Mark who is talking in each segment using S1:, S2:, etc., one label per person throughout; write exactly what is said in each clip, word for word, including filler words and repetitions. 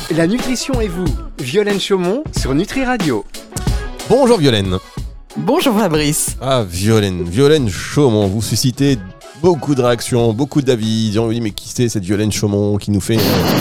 S1: La nutrition et vous, Violaine Chaumont sur Nutri Radio.
S2: Bonjour Violaine.
S3: Bonjour Fabrice.
S2: Ah Violaine, Violaine Chaumont, vous suscitez beaucoup de réactions, beaucoup d'avis. Ils ont dit mais qui c'est cette Violaine Chaumont qui nous fait...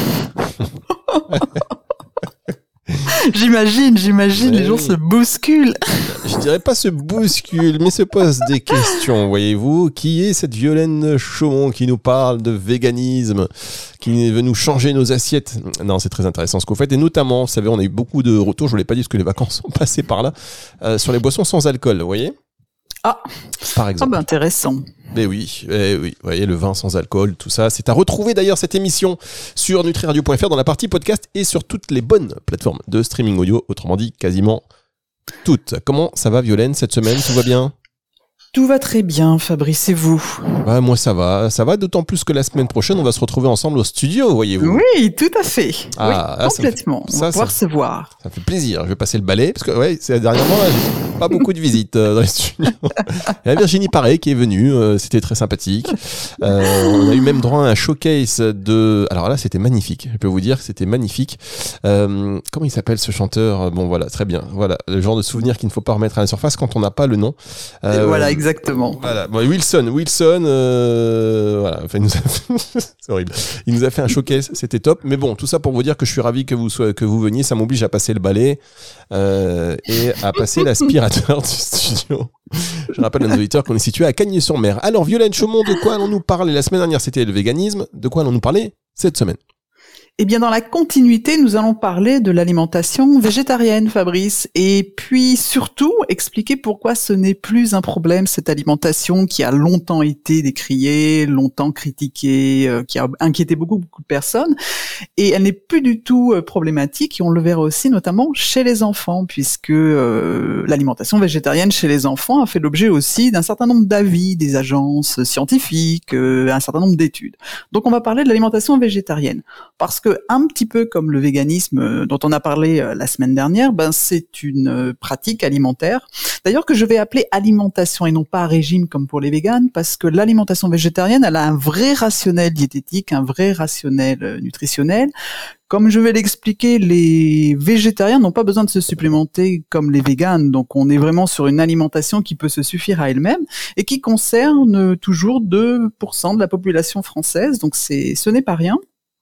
S3: J'imagine, j'imagine, mais les gens oui. se bousculent.
S2: Je dirais pas se bousculent, mais se posent des questions, voyez-vous. Qui est cette Violaine Chaumont qui nous parle de véganisme, qui veut nous changer nos assiettes? Non, c'est très intéressant ce qu'on fait. Et notamment, vous savez, on a eu beaucoup de retours, je ne vous l'ai pas dit parce que les vacances sont passées par là, euh, sur les boissons sans alcool, vous voyez?
S3: Ah,
S2: par exemple.
S3: Ah ben intéressant.
S2: Mais oui, eh oui, vous voyez, le vin sans alcool, tout ça. C'est à retrouver d'ailleurs cette émission sur nutri radio point f r dans la partie podcast et sur toutes les bonnes plateformes de streaming audio, autrement dit quasiment toutes. Comment ça va Violaine cette semaine? Tout va bien?
S3: Tout va très bien, Fabrice, et vous?
S2: Bah, moi ça va, ça va d'autant plus que la semaine prochaine on va se retrouver ensemble au studio, voyez-vous.
S3: Oui, tout à fait.
S2: Ah,
S3: oui, complètement.
S2: Ça,
S3: on va
S2: ça,
S3: pouvoir
S2: ça,
S3: se voir.
S2: Ça fait plaisir. Je vais passer le balai parce que ouais, c'est dernièrement là, j'ai pas beaucoup de visites euh, dans les studios. Il y a Virginie Paré qui est venue, euh, c'était très sympathique. Euh, on a eu même droit à un showcase de. Alors là, c'était magnifique. Je peux vous dire que c'était magnifique. Euh, comment il s'appelle ce chanteur? Bon voilà, très bien. Voilà, le genre de souvenir qu'il ne faut pas remettre à la surface quand on n'a pas le nom.
S3: Euh, voilà. Exactement.
S2: Voilà, bon, Wilson, Wilson, euh, voilà, enfin, il nous a fait... c'est horrible. Il nous a fait un showcase, c'était top. Mais bon, tout ça pour vous dire que je suis ravi que vous soyez, que vous veniez. Ça m'oblige à passer le balai euh, et à passer l'aspirateur du studio. Je rappelle à nos auditeurs qu'on est situé à Cagnes-sur-Mer. Alors, Violaine Chaumont, de quoi allons-nous parler? La semaine dernière, c'était le véganisme. De quoi allons-nous parler cette semaine?
S3: Eh bien, dans la continuité, nous allons parler de l'alimentation végétarienne, Fabrice, et puis surtout expliquer pourquoi ce n'est plus un problème, cette alimentation qui a longtemps été décriée, longtemps critiquée, euh, qui a inquiété beaucoup, beaucoup de personnes, et elle n'est plus du tout euh, problématique, et on le verra aussi notamment chez les enfants, puisque euh, l'alimentation végétarienne chez les enfants a fait l'objet aussi d'un certain nombre d'avis des agences scientifiques, euh, un certain nombre d'études. Donc on va parler de l'alimentation végétarienne, parce que un petit peu comme le véganisme dont on a parlé la semaine dernière, ben c'est une pratique alimentaire. D'ailleurs que je vais appeler alimentation et non pas régime comme pour les véganes, parce que l'alimentation végétarienne, elle a un vrai rationnel diététique, un vrai rationnel nutritionnel. Comme je vais l'expliquer, les végétariens n'ont pas besoin de se supplémenter comme les véganes, donc on est vraiment sur une alimentation qui peut se suffire à elle-même et qui concerne toujours deux pour cent de la population française, donc c'est, ce n'est pas rien.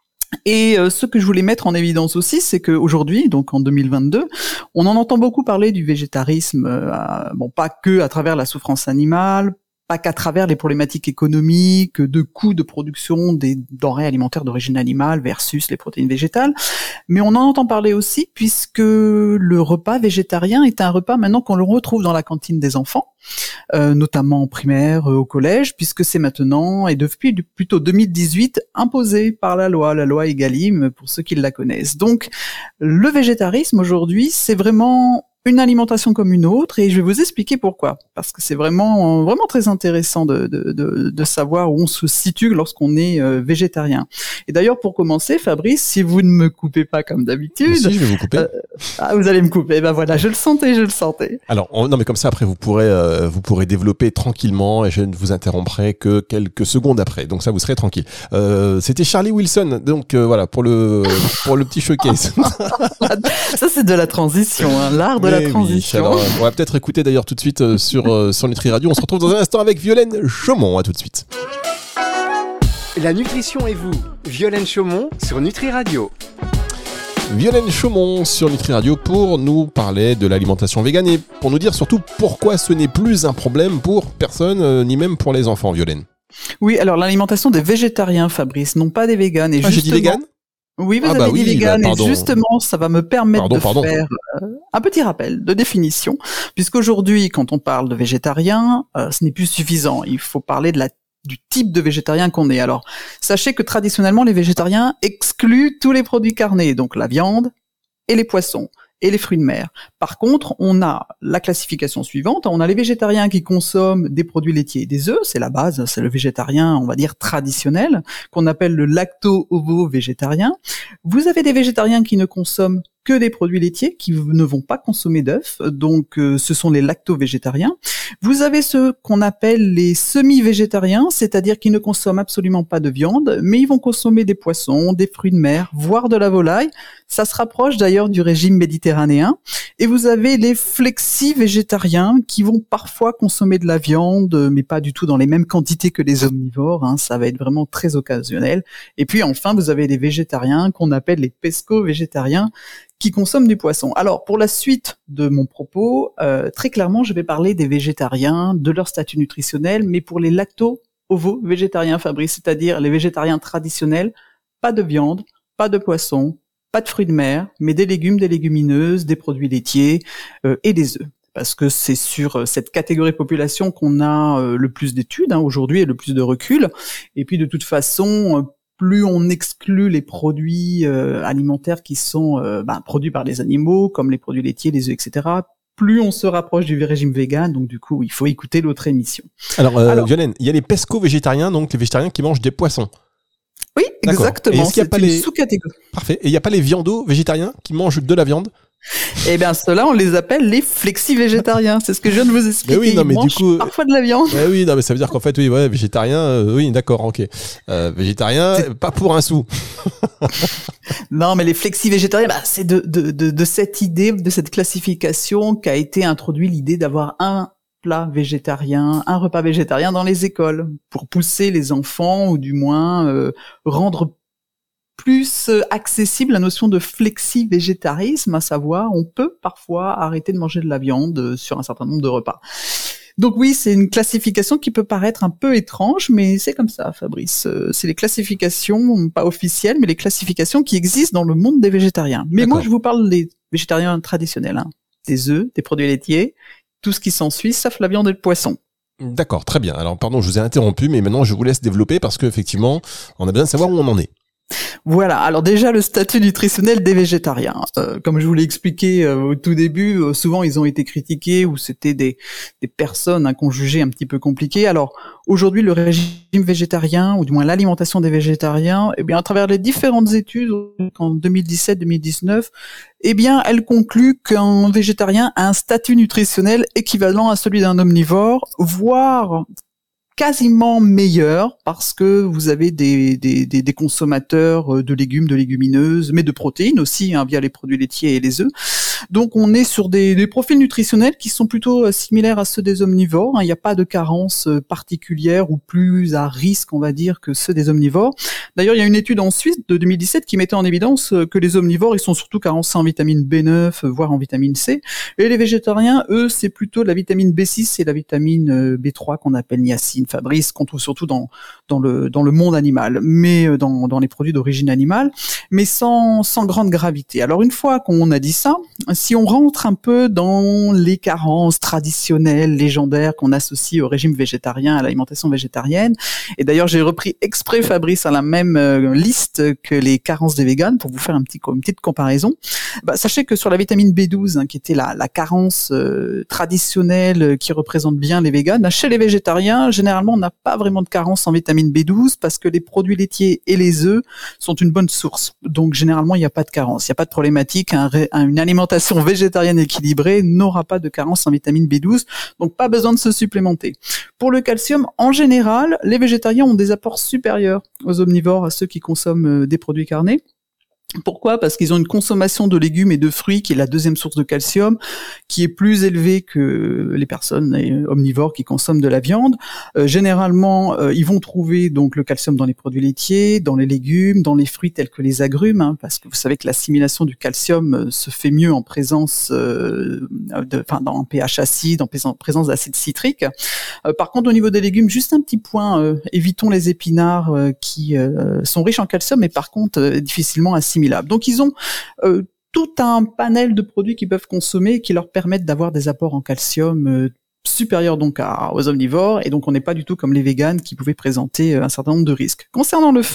S3: Et euh, ce que je voulais mettre en évidence aussi, c'est qu'aujourd'hui, donc en deux mille vingt-deux, on en entend beaucoup parler du végétarisme, euh, bon pas que à travers la souffrance animale, pas qu'à travers les problématiques économiques, de coûts de production des denrées alimentaires d'origine animale versus les protéines végétales, mais on en entend parler aussi puisque le repas végétarien est un repas maintenant qu'on le retrouve dans la cantine des enfants, euh, notamment en primaire, euh, au collège, puisque c'est maintenant, et depuis plutôt deux mille dix-huit, imposé par la loi, la loi Egalim, pour ceux qui la connaissent. Donc, le végétarisme aujourd'hui, c'est vraiment une alimentation comme une autre, et je vais vous expliquer pourquoi. Parce que c'est vraiment vraiment très intéressant de, de, de, de savoir où on se situe lorsqu'on est euh, végétarien. Et d'ailleurs, pour commencer, Fabrice, si vous ne me coupez pas comme d'habitude...
S2: Si, je vais vous couper. Euh,
S3: ah, vous allez me couper, ben voilà, je le sentais, je le sentais.
S2: Alors, on, non mais comme ça, après, vous pourrez, euh, vous pourrez développer tranquillement, et je ne vous interromprai que quelques secondes après. Donc ça, vous serez tranquille. Euh, c'était Charlie Wilson, donc euh, voilà, pour le, pour le petit showcase.
S3: Ça, c'est de la transition, hein, l'art de la transition.
S2: Oui, alors, on va peut-être écouter d'ailleurs tout de suite euh, sur, euh, sur Nutri Radio. On se retrouve dans un instant avec Violaine Chaumont. À tout de suite.
S1: La nutrition et vous, Violaine Chaumont sur Nutri Radio.
S2: Violaine Chaumont sur Nutri Radio pour nous parler de l'alimentation végane et pour nous dire surtout pourquoi ce n'est plus un problème pour personne, euh, ni même pour les enfants, Violaine.
S3: Oui, alors l'alimentation des végétariens, Fabrice, non pas des véganes. Et
S2: ah,
S3: justement...
S2: j'ai dit végane?
S3: Oui, vous
S2: ah
S3: avez
S2: bah
S3: dit
S2: oui,
S3: vegan,
S2: bah
S3: et justement, ça va me permettre
S2: pardon,
S3: de
S2: pardon.
S3: faire euh, un petit rappel de définition, puisqu'aujourd'hui, quand on parle de végétarien, euh, ce n'est plus suffisant. Il faut parler de la du type de végétarien qu'on est. Alors, sachez que traditionnellement, les végétariens excluent tous les produits carnés, donc la viande et les poissons et les fruits de mer. Par contre, on a la classification suivante. On a les végétariens qui consomment des produits laitiers et des œufs. C'est la base, c'est le végétarien, on va dire, traditionnel, qu'on appelle le lacto-ovo-végétarien. Vous avez des végétariens qui ne consomment que des produits laitiers qui ne vont pas consommer d'œufs, donc euh, ce sont les lacto-végétariens. Vous avez ceux qu'on appelle les semi-végétariens, c'est-à-dire qu'ils ne consomment absolument pas de viande, mais ils vont consommer des poissons, des fruits de mer, voire de la volaille. Ça se rapproche d'ailleurs du régime méditerranéen. Et vous avez les flexi-végétariens qui vont parfois consommer de la viande, mais pas du tout dans les mêmes quantités que les omnivores, hein, ça va être vraiment très occasionnel. Et puis enfin, vous avez les végétariens qu'on appelle les pesco-végétariens, qui consomment du poisson. Alors, pour la suite de mon propos, euh, très clairement, je vais parler des végétariens, de leur statut nutritionnel, mais pour les lacto-ovo-végétariens, Fabrice, c'est-à-dire les végétariens traditionnels, pas de viande, pas de poisson, pas de fruits de mer, mais des légumes, des légumineuses, des produits laitiers euh, et des œufs. Parce que c'est sur cette catégorie de population qu'on a euh, le plus d'études hein, aujourd'hui et le plus de recul. Et puis, de toute façon, euh, plus on exclut les produits euh, alimentaires qui sont euh, ben, produits par les animaux, comme les produits laitiers, les œufs, et cetera, plus on se rapproche du régime vegan. Donc du coup, il faut écouter l'autre émission.
S2: Alors, euh, Alors Violaine, il y a les pesco-végétariens, donc les végétariens qui mangent des poissons.
S3: Oui, D'accord. exactement.
S2: Est-ce qu'il y a pas
S3: une
S2: les...
S3: sous-catégorie.
S2: Parfait. Et il n'y a pas les viandos-végétariens qui mangent de la viande?
S3: Eh bien, ceux-là, on les appelle les flexi-végétariens. C'est ce que je viens de vous expliquer.
S2: Mais oui, non, mais
S3: Ils mangent
S2: du coup,
S3: parfois de la viande.
S2: Mais oui, non, mais ça veut dire qu'en fait, oui, ouais, végétarien, euh, oui, d'accord, ok. Euh, végétarien, c'est... pas pour un sou.
S3: Non, mais les flexi-végétariens, bah, c'est de, de, de, de cette idée, de cette classification qu'a été introduit l'idée d'avoir un plat végétarien, un repas végétarien dans les écoles pour pousser les enfants ou du moins euh, rendre plus accessible la notion de flexi-végétarisme, à savoir on peut parfois arrêter de manger de la viande sur un certain nombre de repas. Donc oui, c'est une classification qui peut paraître un peu étrange, mais c'est comme ça, Fabrice. C'est les classifications, pas officielles, mais les classifications qui existent dans le monde des végétariens. Mais D'accord. Moi, je vous parle des végétariens traditionnels, hein. Des œufs, des produits laitiers, tout ce qui s'ensuit, sauf la viande et le poisson.
S2: D'accord, très bien. Alors pardon, je vous ai interrompu, mais maintenant je vous laisse développer parce qu'effectivement, on a besoin de savoir où on en est.
S3: Voilà, alors déjà le statut nutritionnel des végétariens. Euh, comme je vous l'ai expliqué euh, au tout début, euh, souvent ils ont été critiqués ou c'était des, des personnes hein, qu'on jugeait un petit peu compliquées. Alors aujourd'hui le régime végétarien, ou du moins l'alimentation des végétariens, eh bien à travers les différentes études en deux mille dix-sept deux mille dix-neuf, eh bien elle conclut qu'un végétarien a un statut nutritionnel équivalent à celui d'un omnivore, voire quasiment meilleur parce que vous avez des, des, des, des consommateurs de légumes, de légumineuses, mais de protéines aussi hein, via les produits laitiers et les œufs. Donc on est sur des, des profils nutritionnels qui sont plutôt similaires à ceux des omnivores. Il n'y a pas de carence particulière ou plus à risque, on va dire, que ceux des omnivores. D'ailleurs, il y a une étude en Suisse de deux mille dix-sept qui mettait en évidence que les omnivores, ils sont surtout carencés en vitamine B neuf, voire en vitamine C. Et les végétariens, eux, c'est plutôt la vitamine B six et la vitamine B trois qu'on appelle niacine, Fabrice, qu'on trouve surtout dans, dans, le, dans le monde animal, mais dans, dans les produits d'origine animale, mais sans, sans grande gravité. Alors une fois qu'on a dit ça, si on rentre un peu dans les carences traditionnelles, légendaires qu'on associe au régime végétarien, à l'alimentation végétarienne, et d'ailleurs j'ai repris exprès Fabrice à la même euh, liste que les carences des véganes pour vous faire un petit, une petite comparaison, bah, sachez que sur la vitamine B douze, hein, qui était la, la carence euh, traditionnelle qui représente bien les véganes, chez les végétariens, généralement on n'a pas vraiment de carence en vitamine B douze parce que les produits laitiers et les œufs sont une bonne source. Donc généralement il n'y a pas de carence, il n'y a pas de problématique, un, une alimentation végétarienne équilibrée n'aura pas de carence en vitamine B douze, donc pas besoin de se supplémenter. Pour le calcium, en général, les végétariens ont des apports supérieurs aux omnivores, à ceux qui consomment des produits carnés. Pourquoi ? Parce qu'ils ont une consommation de légumes et de fruits qui est la deuxième source de calcium, qui est plus élevée que les personnes omnivores qui consomment de la viande. Euh, généralement, euh, ils vont trouver donc le calcium dans les produits laitiers, dans les légumes, dans les fruits tels que les agrumes, hein, parce que vous savez que l'assimilation du calcium se fait mieux en présence, euh, de, enfin dans un pH acide, en présence d'acide citrique. Euh, par contre, au niveau des légumes, juste un petit point, euh, évitons les épinards euh, qui euh, sont riches en calcium, mais par contre euh, difficilement assimilables. Donc ils ont euh, tout un panel de produits qu'ils peuvent consommer qui leur permettent d'avoir des apports en calcium euh, supérieurs donc à, aux omnivores, et donc on n'est pas du tout comme les véganes qui pouvaient présenter un certain nombre de risques. Concernant le fer,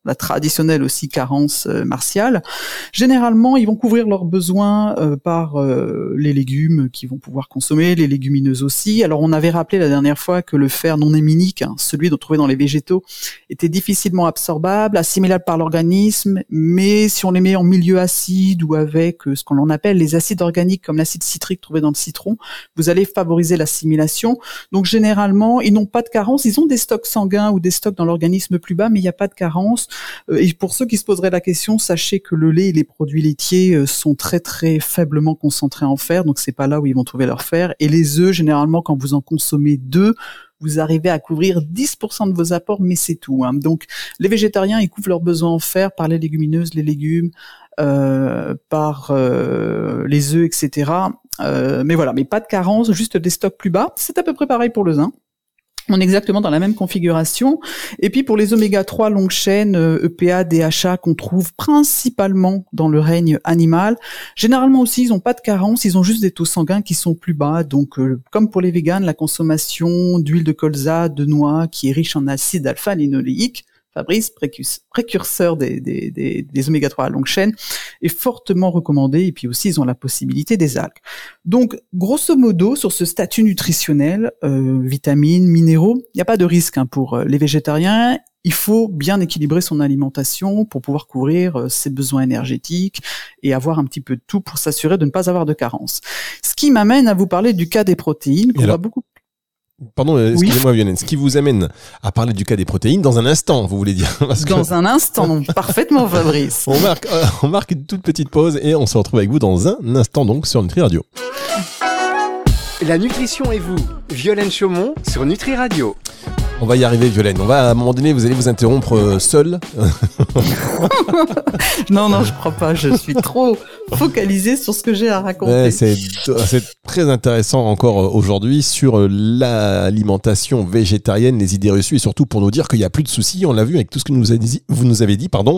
S3: la traditionnelle aussi carence euh, martiale. Généralement, ils vont couvrir leurs besoins euh, par euh, les légumes qu'ils vont pouvoir consommer, les légumineuses aussi. Alors, on avait rappelé la dernière fois que le fer non héminique, hein, celui dont trouvé dans les végétaux, était difficilement absorbable, assimilable par l'organisme, mais si on les met en milieu acide ou avec euh, ce qu'on appelle les acides organiques comme l'acide citrique trouvé dans le citron, vous allez favoriser l'assimilation. Donc, généralement, ils n'ont pas de carence. Ils ont des stocks sanguins ou des stocks dans l'organisme plus bas, mais il n'y a pas de carence. Et pour ceux qui se poseraient la question, sachez que le lait et les produits laitiers sont très très faiblement concentrés en fer, donc c'est pas là où ils vont trouver leur fer. Et les œufs, généralement, quand vous en consommez deux, vous arrivez à couvrir dix pour cent de vos apports, mais c'est tout. Hein. Donc, les végétariens, ils couvrent leurs besoins en fer par les légumineuses, les légumes, euh, par euh, les œufs, et cetera. Euh, mais voilà, mais pas de carence, juste des stocks plus bas. C'est à peu près pareil pour le zinc. On est exactement dans la même configuration. Et puis pour les oméga trois longue chaîne, E P A, D H A, qu'on trouve principalement dans le règne animal, généralement aussi, ils n'ont pas de carence, ils ont juste des taux sanguins qui sont plus bas. Donc, euh, comme pour les véganes, la consommation d'huile de colza, de noix, qui est riche en acide alpha-linoléique, Fabrice, précurseur des, des, des, des oméga trois à longue chaîne, est fortement recommandé. Et puis aussi, ils ont la possibilité des algues. Donc, grosso modo, sur ce statut nutritionnel, euh, vitamines, minéraux, il n'y a pas de risque hein, pour les végétariens. Il faut bien équilibrer son alimentation pour pouvoir couvrir euh, ses besoins énergétiques et avoir un petit peu de tout pour s'assurer de ne pas avoir de carence. Ce qui m'amène à vous parler du cas des protéines, qu'on va beaucoup...
S2: Pardon, excusez-moi oui. Violaine, ce qui vous amène à parler du cas des protéines dans un instant, vous voulez dire parce
S3: Dans
S2: que...
S3: un instant, parfaitement Fabrice.
S2: On marque, euh, on marque une toute petite pause et on se retrouve avec vous dans un instant donc sur Nutri Radio.
S1: La nutrition et vous, Violaine Chaumont sur Nutri Radio.
S2: On va y arriver, Violaine. On va, à un moment donné, vous allez vous interrompre euh, seul.
S3: non, non, je crois pas. Je suis trop focalisé sur ce que j'ai à raconter.
S2: Ouais, c'est, c'est très intéressant encore aujourd'hui sur l'alimentation végétarienne, les idées reçues et surtout pour nous dire qu'il n'y a plus de soucis. On l'a vu avec tout ce que nous avez dit, vous nous avez dit, pardon.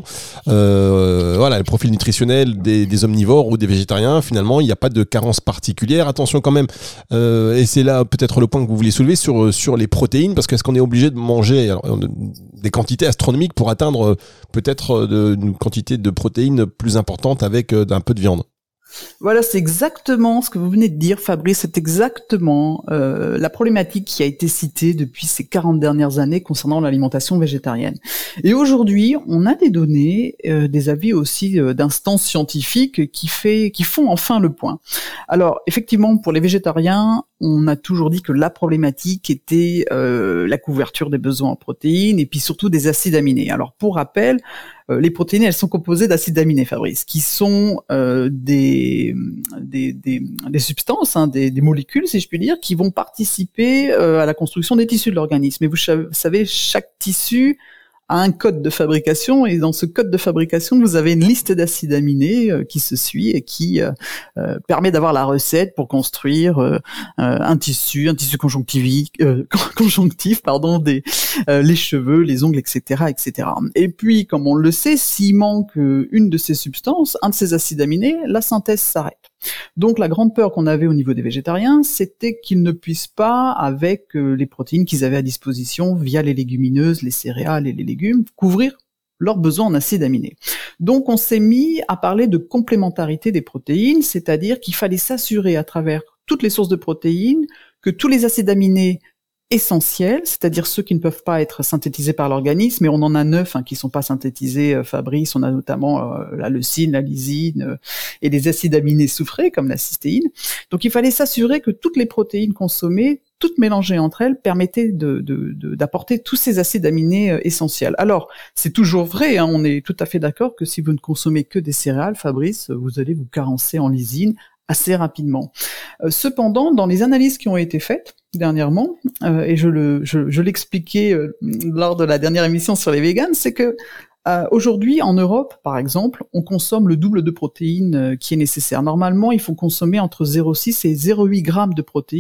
S2: Euh, voilà, le profil nutritionnel des, des omnivores ou des végétariens, finalement, il n'y a pas de carence particulière. Attention quand même, euh, et c'est là peut-être le point que vous vouliez soulever sur, sur les protéines, parce qu'est-ce qu'on est obligé de manger alors, des quantités astronomiques pour atteindre peut-être de, une quantité de protéines plus importante avec d'un peu de viande.
S3: Voilà, c'est exactement ce que vous venez de dire, Fabrice. C'est exactement euh, la problématique qui a été citée depuis ces quarante dernières années concernant l'alimentation végétarienne. Et aujourd'hui, on a des données, euh, des avis aussi euh, d'instances scientifiques qui fait, qui font enfin le point. Alors, effectivement, pour les végétariens, on a toujours dit que la problématique était euh, la couverture des besoins en protéines et puis surtout des acides aminés. Alors, pour rappel, euh, les protéines, elles sont composées d'acides aminés, Fabrice, qui sont euh, des, des, des, des substances, hein, des, des molécules, si je puis dire, qui vont participer euh, à la construction des tissus de l'organisme. Et vous savez, chaque tissu a un code de fabrication, et dans ce code de fabrication, vous avez une liste d'acides aminés euh, qui se suit et qui euh, euh, permet d'avoir la recette pour construire euh, un tissu, un tissu conjonctif, euh, conjonctif, pardon, des euh, les cheveux, les ongles, et cetera, et cetera. Et puis, comme on le sait, s'il manque une de ces substances, un de ces acides aminés, la synthèse s'arrête. Donc la grande peur qu'on avait au niveau des végétariens, c'était qu'ils ne puissent pas, avec euh, les protéines qu'ils avaient à disposition via les légumineuses, les céréales et les légumes, couvrir leurs besoins en acides aminés. Donc on s'est mis à parler de complémentarité des protéines, c'est-à-dire qu'il fallait s'assurer à travers toutes les sources de protéines que tous les acides aminés essentiels, c'est-à-dire ceux qui ne peuvent pas être synthétisés par l'organisme, mais on en a neuf hein, qui sont pas synthétisés, euh, Fabrice, on a notamment euh, la leucine, la lysine euh, et les acides aminés soufrés comme la cystéine. Donc il fallait s'assurer que toutes les protéines consommées, toutes mélangées entre elles, permettaient de, de, de, d'apporter tous ces acides aminés euh, essentiels. Alors, c'est toujours vrai, hein, on est tout à fait d'accord que si vous ne consommez que des céréales, Fabrice, vous allez vous carencer en lysine assez rapidement. Euh, cependant, dans les analyses qui ont été faites dernièrement, euh, et je, le, je, je l'expliquais euh, lors de la dernière émission sur les véganes, c'est que euh, aujourd'hui, en Europe, par exemple, on consomme le double de protéines euh, qui est nécessaire. Normalement, il faut consommer entre zéro virgule six et zéro virgule huit grammes de protéines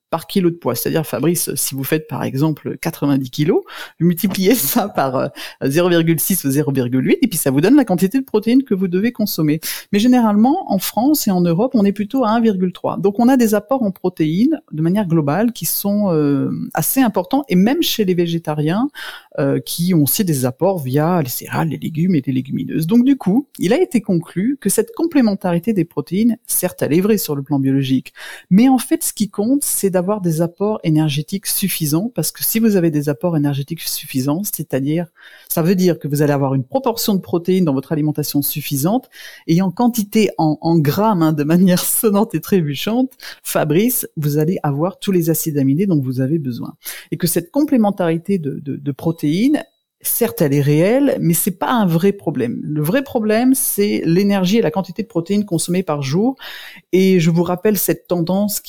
S3: par kilo de poids. C'est-à-dire, Fabrice, si vous faites par exemple quatre-vingt-dix kilos, vous multipliez ça par zéro virgule six ou zéro virgule huit et puis ça vous donne la quantité de protéines que vous devez consommer. Mais généralement, en France et en Europe, on est plutôt à un virgule trois. Donc on a des apports en protéines de manière globale qui sont euh, assez importants et même chez les végétariens euh, qui ont aussi des apports via les céréales, les légumes et les légumineuses. Donc du coup, il a été conclu que cette complémentarité des protéines, certes elle est vraie sur le plan biologique, mais en fait ce qui compte, c'est d'avoir des apports énergétiques suffisants, parce que si vous avez des apports énergétiques suffisants, c'est-à-dire, ça veut dire que vous allez avoir une proportion de protéines dans votre alimentation suffisante, et en quantité, en, en grammes, hein, de manière sonnante et trébuchante, Fabrice, vous allez avoir tous les acides aminés dont vous avez besoin. Et que cette complémentarité de, de, de protéines, certes, elle est réelle, mais c'est pas un vrai problème. Le vrai problème, c'est l'énergie et la quantité de protéines consommées par jour. Et je vous rappelle cette tendance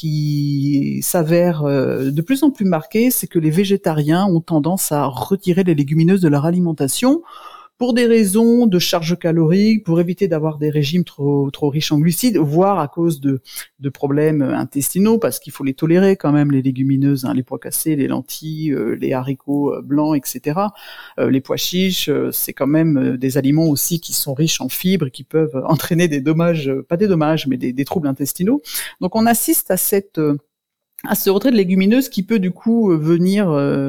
S3: qui s'avère de plus en plus marquée, c'est que les végétariens ont tendance à retirer les légumineuses de leur alimentation pour des raisons de charge calorique, pour éviter d'avoir des régimes trop trop riches en glucides, voire à cause de de problèmes intestinaux, parce qu'il faut les tolérer quand même, les légumineuses, hein, les pois cassés, les lentilles, euh, les haricots blancs, et cetera. Euh, les pois chiches, euh, c'est quand même des aliments aussi qui sont riches en fibres et qui peuvent entraîner des dommages, pas des dommages, mais des, des troubles intestinaux. Donc on assiste à cette euh, à ce retrait de légumineuses qui peut du coup venir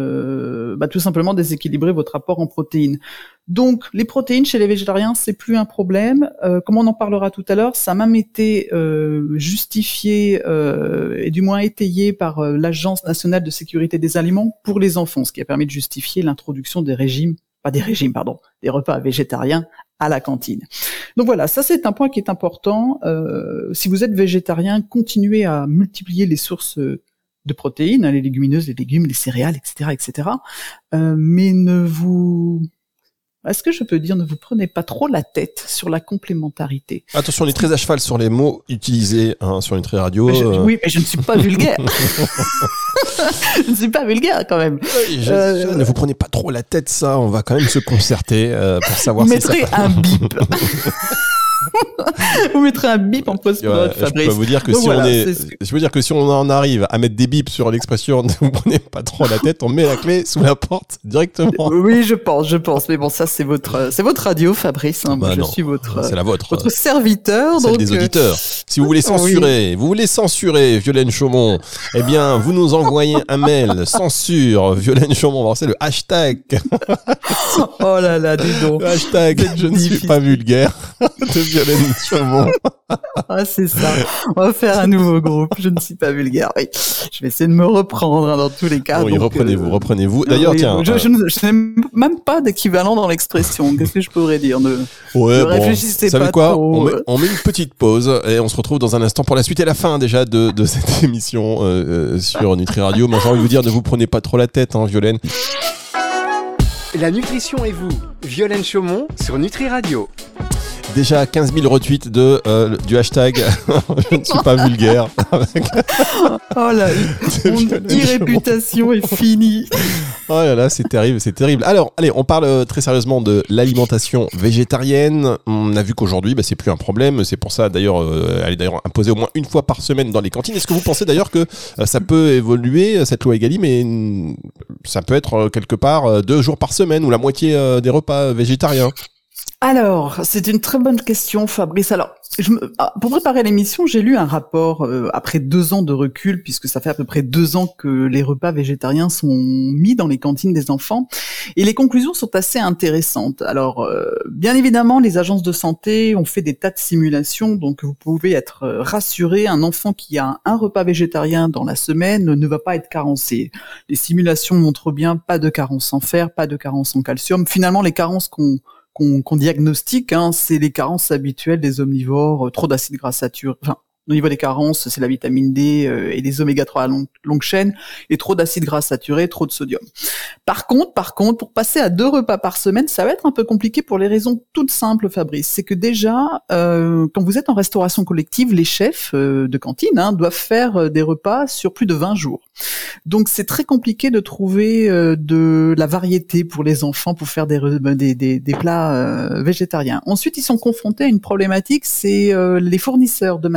S3: euh, bah, tout simplement déséquilibrer votre apport en protéines. Donc les protéines chez les végétariens, c'est plus un problème. Euh, comme on en parlera tout à l'heure, ça a même été euh, justifié euh, et du moins étayé par euh, l'Agence nationale de sécurité des aliments pour les enfants, ce qui a permis de justifier l'introduction des régimes, pas des régimes, pardon, des repas végétariens à la cantine. Donc voilà, ça c'est un point qui est important. Euh, si vous êtes végétarien, continuez à multiplier les sources de protéines, hein, les légumineuses, les légumes, les céréales, et cetera, et cetera. Euh, mais ne vous... Est-ce que je peux dire, ne vous prenez pas trop la tête sur la complémentarité.
S2: Attention, on est très à cheval sur les mots utilisés hein, sur Nutri Radio.
S3: Mais je,
S2: euh...
S3: Oui, mais je ne suis pas vulgaire. Je ne suis pas vulgaire quand même.
S2: Oui, je, euh... Ne vous prenez pas trop la tête, ça. On va quand même se concerter euh, pour savoir
S3: vous
S2: si ça...
S3: mettrez un bip. Vous mettrez un bip en post-prod,
S2: ouais,
S3: Fabrice.
S2: Je peux vous dire que
S3: Donc
S2: si
S3: voilà,
S2: on est,
S3: ce que...
S2: je veux dire que si on en arrive à mettre des bips sur l'expression ne vous prenez pas trop la tête, on met la clé sous la porte directement.
S3: Oui, je pense, je pense. Mais bon, ça c'est votre, c'est votre radio, Fabrice. Hein.
S2: Bah
S3: Moi, je
S2: non,
S3: suis votre,
S2: c'est la vôtre,
S3: votre serviteur.
S2: Celle
S3: donc
S2: des auditeurs. Euh... Si vous voulez censurer, oui. vous voulez censurer Violaine Chaumont, eh bien, vous nous envoyez un mail censure Violaine Chaumont. C'est le hashtag.
S3: Oh là là, dis donc.
S2: Le hashtag. Je ne suis pas vulgaire de Violaine Chaumont.
S3: Ah, c'est ça. On va faire un nouveau groupe. Je ne suis pas vulgaire. Oui. Je vais essayer de me reprendre hein, dans tous les cas.
S2: Oui, reprenez-vous, euh... reprenez-vous. D'ailleurs,
S3: oui,
S2: tiens.
S3: Je,
S2: euh...
S3: je, je n'ai même pas d'équivalent dans l'expression. Qu'est-ce que je pourrais dire? Ne,
S2: ouais,
S3: ne
S2: bon,
S3: réfléchissez
S2: savez
S3: pas
S2: quoi
S3: trop.
S2: On met, on met une petite pause et on se retrouve dans un instant pour la suite et la fin déjà de, de cette émission euh, sur Nutri Radio. Moi, j'ai envie de vous dire, ne vous prenez pas trop la tête, hein, Violaine.
S1: La nutrition et vous, Violaine Chaumont sur Nutri Radio.
S2: Déjà quinze mille retweets de, euh, du hashtag je ne suis pas vulgaire.
S3: Oh là, mon e-réputation est finie.
S2: Oh là là, c'est terrible, c'est terrible. Alors, allez, on parle très sérieusement de l'alimentation végétarienne. On a vu qu'aujourd'hui, bah, c'est plus un problème. C'est pour ça, d'ailleurs, euh, elle est d'ailleurs imposée au moins une fois par semaine dans les cantines. Est-ce que vous pensez d'ailleurs que euh, ça peut évoluer, cette loi Egalim, mais euh, ça peut être euh, quelque part euh, deux jours par semaine ou la moitié euh, des repas végétariens?
S3: Alors, c'est une très bonne question, Fabrice. Alors, je me, pour préparer l'émission, j'ai lu un rapport euh, après deux ans de recul, puisque ça fait à peu près deux ans que les repas végétariens sont mis dans les cantines des enfants, et les conclusions sont assez intéressantes. Alors, euh, bien évidemment, les agences de santé ont fait des tas de simulations, donc vous pouvez être rassuré, un enfant qui a un repas végétarien dans la semaine ne va pas être carencé. Les simulations montrent bien pas de carence en fer, pas de carence en calcium. Finalement, les carences qu'on Qu'on, qu'on diagnostique, hein, c'est les carences habituelles des omnivores, euh, trop d'acides gras saturés, enfin, au niveau des carences, c'est la vitamine D euh, et les oméga trois à long, longue chaîne, et trop d'acides gras saturés, trop de sodium. Par contre, par contre, pour passer à deux repas par semaine, ça va être un peu compliqué pour les raisons toutes simples, Fabrice. C'est que déjà, euh, quand vous êtes en restauration collective, les chefs euh, de cantine hein, doivent faire des repas sur plus de vingt jours. Donc c'est très compliqué de trouver euh, de la variété pour les enfants pour faire des, des, des, des plats euh, végétariens. Ensuite, ils sont confrontés à une problématique, c'est euh, les fournisseurs de matières premières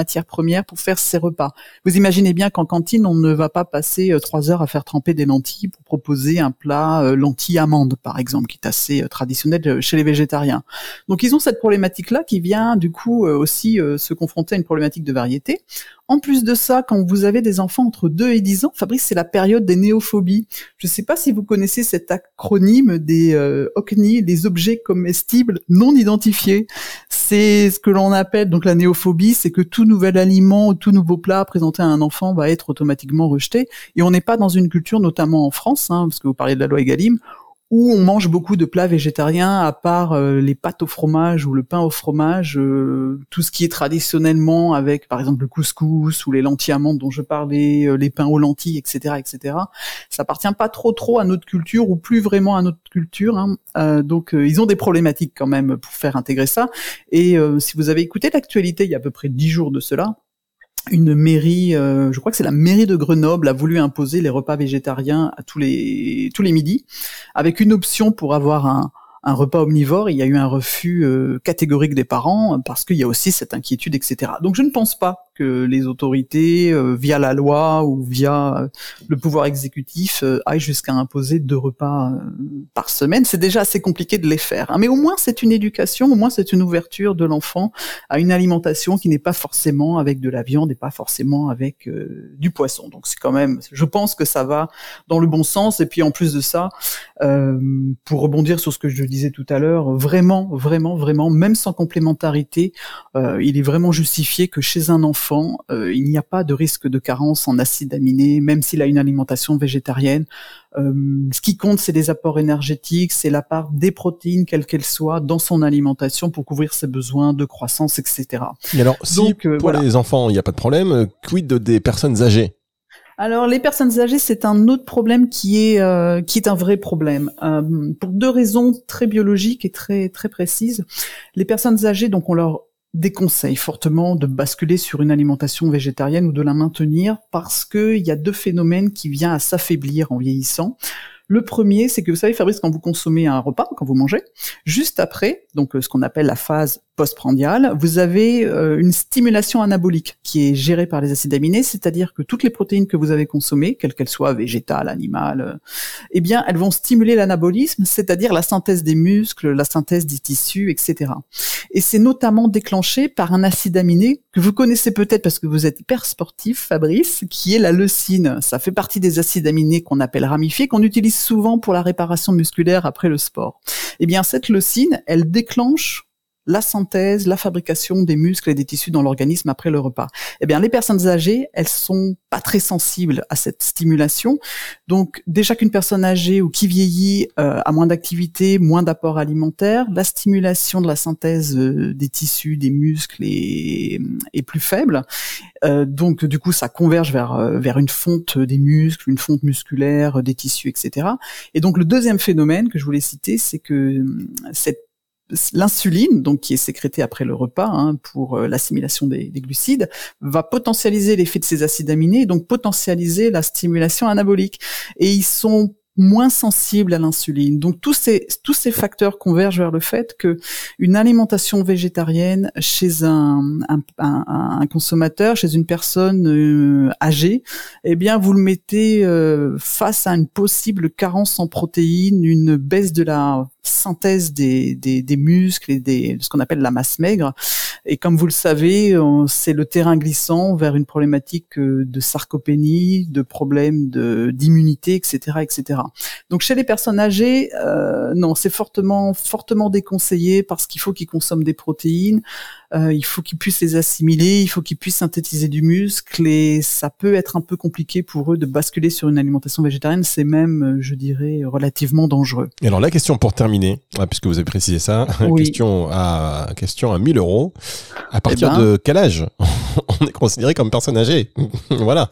S3: première pour faire ses repas. Vous imaginez bien qu'en cantine, on ne va pas passer trois heures à faire tremper des lentilles pour proposer un plat euh, lentilles amandes, par exemple, qui est assez euh, traditionnel chez les végétariens. Donc ils ont cette problématique-là qui vient du coup euh, aussi euh, se confronter à une problématique de variété. En plus de ça, quand vous avez des enfants entre deux et dix ans, Fabrice, c'est la période des néophobies. Je ne sais pas si vous connaissez cet acronyme des euh, O C N I, des objets comestibles non identifiés. C'est ce que l'on appelle donc la néophobie, c'est que tout nouvel aliment ou tout nouveau plat présenté à un enfant va être automatiquement rejeté. Et on n'est pas dans une culture, notamment en France, hein, parce que vous parlez de la loi Egalim, où on mange beaucoup de plats végétariens, à part euh, les pâtes au fromage ou le pain au fromage, euh, tout ce qui est traditionnellement avec, par exemple, le couscous ou les lentilles amandes dont je parlais, euh, les pains aux lentilles, et cetera, et cetera. Ça appartient pas trop trop à notre culture ou plus vraiment à notre culture. Hein. Euh, donc, euh, ils ont des problématiques quand même pour faire intégrer ça. Et euh, si vous avez écouté l'actualité il y a à peu près dix jours de cela, une mairie, euh, je crois que c'est la mairie de Grenoble, a voulu imposer les repas végétariens à tous les tous les midis, avec une option pour avoir un, un repas omnivore. Il y a eu un refus euh, catégorique des parents parce qu'il y a aussi cette inquiétude, et cetera. Donc je ne pense pas que les autorités, euh, via la loi ou via euh, le pouvoir exécutif, euh, aillent jusqu'à imposer deux repas euh, par semaine. C'est déjà assez compliqué de les faire. Hein. Mais au moins c'est une éducation, au moins c'est une ouverture de l'enfant à une alimentation qui n'est pas forcément avec de la viande et pas forcément avec euh, du poisson. Donc c'est quand même, je pense que ça va dans le bon sens. Et puis en plus de ça, euh, pour rebondir sur ce que je disais tout à l'heure, vraiment, vraiment, vraiment, même sans complémentarité, euh, il est vraiment justifié que chez un enfant, Euh, il n'y a pas de risque de carence en acides aminés, même s'il a une alimentation végétarienne. Euh, ce qui compte, c'est les apports énergétiques, c'est la part des protéines, quelles qu'elles soient, dans son alimentation pour couvrir ses besoins de croissance, et cetera.
S2: Et alors, si
S3: Donc, euh,
S2: pour
S3: voilà.
S2: les enfants, il n'y a pas de problème, euh, quid de, des personnes âgées?
S3: Alors, les personnes âgées, c'est un autre problème qui est euh, qui est un vrai problème euh, pour deux raisons très biologiques et très très précises. Les personnes âgées, donc, on leur déconseille fortement de basculer sur une alimentation végétarienne ou de la maintenir parce que il y a deux phénomènes qui viennent à s'affaiblir en vieillissant. Le premier, c'est que vous savez, Fabrice, quand vous consommez un repas, quand vous mangez, juste après, donc ce qu'on appelle la phase postprandiale, vous avez euh, une stimulation anabolique qui est gérée par les acides aminés, c'est-à-dire que toutes les protéines que vous avez consommées, quelles qu'elles soient, végétales, animales, euh, eh bien, elles vont stimuler l'anabolisme, c'est-à-dire la synthèse des muscles, la synthèse des tissus, et cetera. Et c'est notamment déclenché par un acide aminé que vous connaissez peut-être parce que vous êtes hyper sportif, Fabrice, qui est la leucine. Ça fait partie des acides aminés qu'on appelle ramifiés, qu'on utilise souvent pour la réparation musculaire après le sport. Eh bien, cette leucine, elle déclenche la synthèse, la fabrication des muscles et des tissus dans l'organisme après le repas. Eh bien, les personnes âgées, elles sont pas très sensibles à cette stimulation. Donc, déjà qu'une personne âgée ou qui vieillit euh, a moins d'activité, moins d'apport alimentaire, la stimulation de la synthèse euh, des tissus, des muscles est, est plus faible. Euh, donc, du coup, ça converge vers euh, vers une fonte des muscles, une fonte musculaire, des tissus, et cetera. Et donc, le deuxième phénomène que je voulais citer, c'est que euh, cette l'insuline, donc qui est sécrétée après le repas hein, pour euh, l'assimilation des, des glucides, va potentialiser l'effet de ces acides aminés, donc potentialiser la stimulation anabolique. Et ils sont moins sensibles à l'insuline. Donc tous ces tous ces facteurs convergent vers le fait que une alimentation végétarienne chez un un, un, un consommateur, chez une personne euh, âgée, eh bien vous le mettez euh, face à une possible carence en protéines, une baisse de la synthèse des des, des muscles et des de ce qu'on appelle la masse maigre. Et comme vous le savez, c'est le terrain glissant vers une problématique de sarcopénie, de problèmes de d'immunité, et cetera, et cetera. Donc chez les personnes âgées, euh, non, c'est fortement fortement déconseillé parce qu'il faut qu'ils consomment des protéines, euh, il faut qu'ils puissent les assimiler, il faut qu'ils puissent synthétiser du muscle et ça peut être un peu compliqué pour eux de basculer sur une alimentation végétarienne. C'est même, je dirais, relativement dangereux.
S2: Et alors la question pour terminer, puisque vous avez précisé ça, oui. question à question à mille euros. À partir eh ben, de quel âge on est considéré comme personne âgée? Voilà.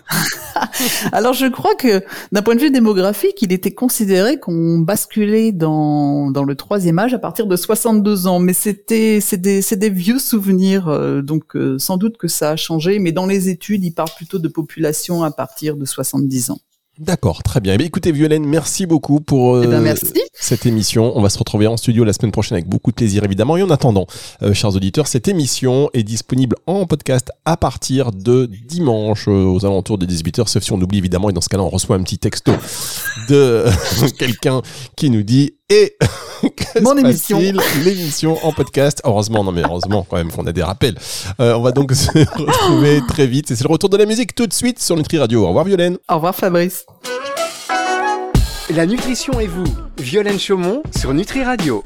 S3: Alors je crois que d'un point de vue démographique, il était considéré qu'on basculait dans dans le troisième âge à partir de soixante-deux ans, mais c'était c'est des c'est des vieux souvenirs, euh, donc euh, sans doute que ça a changé, mais dans les études, ils parlent plutôt de population à partir de soixante-dix ans.
S2: D'accord, très bien. Eh bien, écoutez, Violaine, merci beaucoup pour euh,
S3: eh ben, merci.
S2: cette émission. On va se retrouver en studio la semaine prochaine avec beaucoup de plaisir, évidemment. Et en attendant, euh, chers auditeurs, cette émission est disponible en podcast à partir de dimanche, euh, aux alentours des dix-huit heures, sauf si on oublie, évidemment. Et dans ce cas-là, on reçoit un petit texto de quelqu'un qui nous dit « Et que
S3: Mon
S2: se
S3: émission.
S2: passe-t-il ? L'émission en podcast. » Heureusement, non mais heureusement quand même qu'on a des rappels. Euh, on va donc se retrouver très vite. Et c'est le retour de la musique tout de suite sur Nutri Radio. Au revoir, Violaine.
S3: Au revoir Fabrice.
S1: La nutrition et vous, Violaine Chaumont sur Nutri Radio.